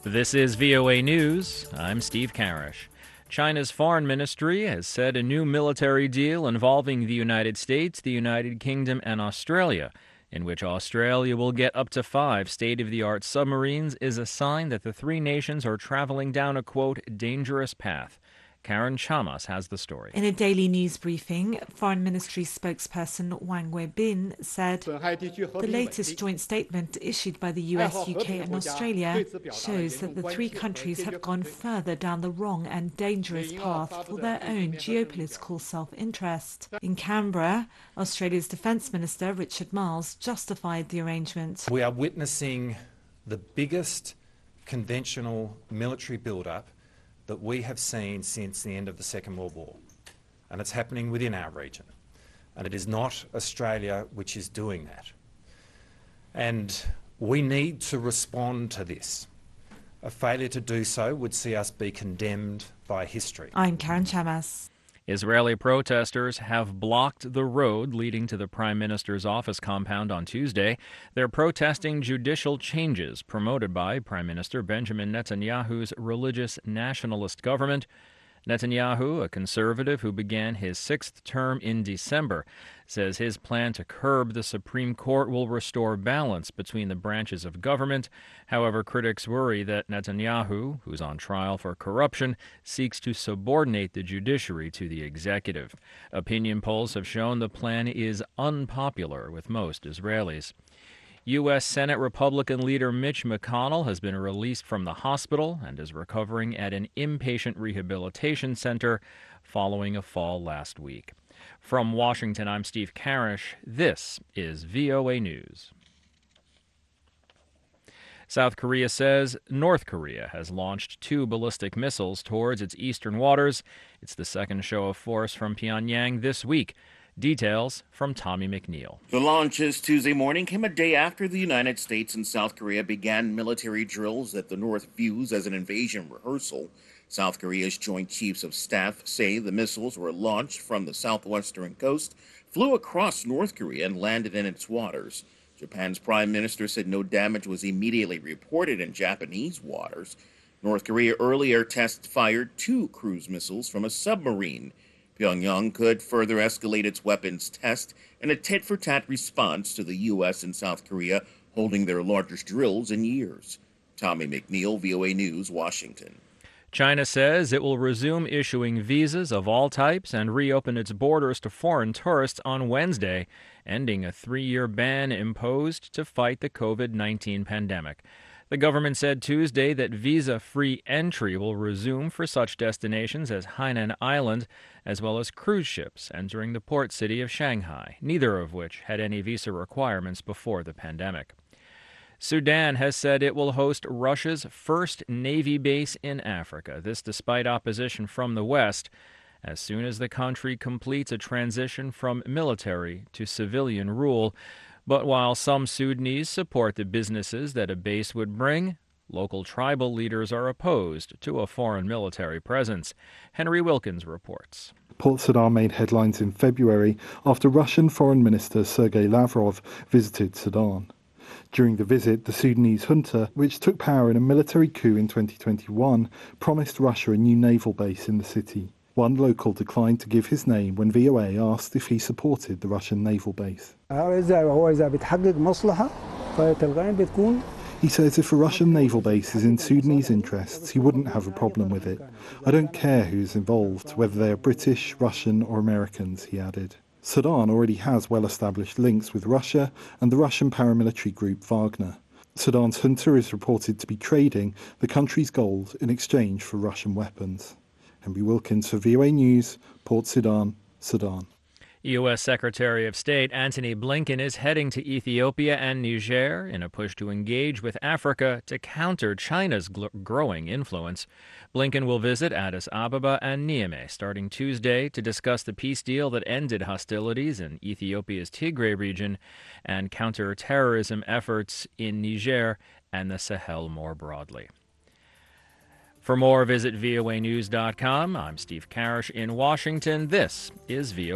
This is VOA News. I'm Steve Karish. China's foreign ministry has said a new military deal involving the United States, the United Kingdom, and Australia, in which Australia will get up to 5 state-of-the-art submarines, is a sign that the three nations are traveling down a, quote, dangerous path. Karen Chamas has the story. In a daily news briefing, Foreign Ministry spokesperson Wang Wenbin said the latest joint statement issued by the US, UK and Australia shows that the three countries have gone further down the wrong and dangerous path for their own geopolitical self-interest. In Canberra, Australia's Defence Minister Richard Marles justified the arrangement. We are witnessing the biggest conventional military build-up that we have seen since the end of the Second World War. And it's happening within our region. And it is not Australia which is doing that. And we need to respond to this. A failure to do so would see us be condemned by history. I'm Karen Chamas. Israeli protesters have blocked the road leading to the Prime Minister's office compound on Tuesday. They're protesting judicial changes promoted by Prime Minister Benjamin Netanyahu's religious nationalist government. Netanyahu, a conservative who began his 6th term in December, says his plan to curb the Supreme Court will restore balance between the branches of government. However, critics worry that Netanyahu, who's on trial for corruption, seeks to subordinate the judiciary to the executive. Opinion polls have shown the plan is unpopular with most Israelis. U.S. Senate Republican leader Mitch McConnell has been released from the hospital and is recovering at an inpatient rehabilitation center following a fall last week. From Washington, I'm Steve Karish. This is VOA News. South Korea says North Korea has launched 2 ballistic missiles towards its eastern waters. It's the second show of force from Pyongyang this week. Details from Tommy McNeil. The launches Tuesday morning came a day after the United States and South Korea began military drills that the North views as an invasion rehearsal. South Korea's Joint Chiefs of Staff say the missiles were launched from the southwestern coast, flew across North Korea, and landed in its waters. Japan's prime minister said no damage was immediately reported in Japanese waters. North Korea earlier test-fired 2 cruise missiles from a submarine. Pyongyang could further escalate its weapons test in a tit-for-tat response to the U.S. and South Korea holding their largest drills in years. Tommy McNeil, VOA News, Washington. China says it will resume issuing visas of all types and reopen its borders to foreign tourists on Wednesday, ending a 3-year ban imposed to fight the COVID-19 pandemic. The government said Tuesday that visa-free entry will resume for such destinations as Hainan Island, as well as cruise ships entering the port city of Shanghai, neither of which had any visa requirements before the pandemic. Sudan has said it will host Russia's first Navy base in Africa, this despite opposition from the West, as soon as the country completes a transition from military to civilian rule. But while some Sudanese support the businesses that a base would bring, local tribal leaders are opposed to a foreign military presence. Henry Wilkins reports. Port Sudan made headlines in February after Russian Foreign Minister Sergei Lavrov visited Sudan. During the visit, the Sudanese junta, which took power in a military coup in 2021, promised Russia a new naval base in the city. One local declined to give his name when VOA asked if he supported the Russian naval base. He says if a Russian naval base is in Sudanese interests, he wouldn't have a problem with it. I don't care who's involved, whether they are British, Russian or Americans, he added. Sudan already has well-established links with Russia and the Russian paramilitary group Wagner. Sudan's junta is reported to be trading the country's gold in exchange for Russian weapons. Henry Wilkins for VOA News, Port Sudan, Sudan. U.S. Secretary of State Antony Blinken is heading to Ethiopia and Niger in a push to engage with Africa to counter China's growing influence. Blinken will visit Addis Ababa and Niamey starting Tuesday to discuss the peace deal that ended hostilities in Ethiopia's Tigray region and counter-terrorism efforts in Niger and the Sahel more broadly. For more, visit voanews.com. I'm Steve Karish in Washington. This is VOA.